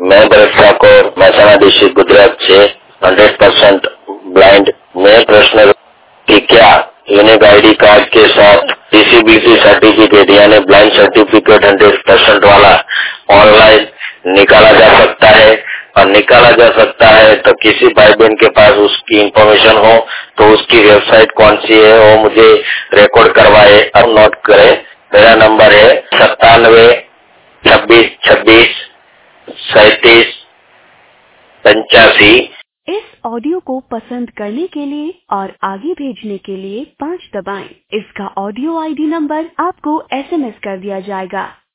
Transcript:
मैं भरत ठाकुर महसाना डिस्ट्रिक्ट गुजरात से 100% ब्लाइंड। मैं प्रश्न कि क्या यूनिक आईडी कार्ड के साथ डिसेबिलिटी सर्टिफिकेट यानी ब्लाइंड सर्टिफिकेट 100% वाला ऑनलाइन निकाला जा सकता है, और निकाला जा सकता है तो किसी भाई बहन के पास उसकी इंफॉर्मेशन हो तो उसकी वेबसाइट कौन सी है वो मुझे रिकॉर्ड करवाए और नोट करे। मेरा नंबर है 9726263785। इस ऑडियो को पसंद करने के लिए और आगे भेजने के लिए 5 दबाएं। इसका ऑडियो आईडी नंबर आपको SMS कर दिया जाएगा।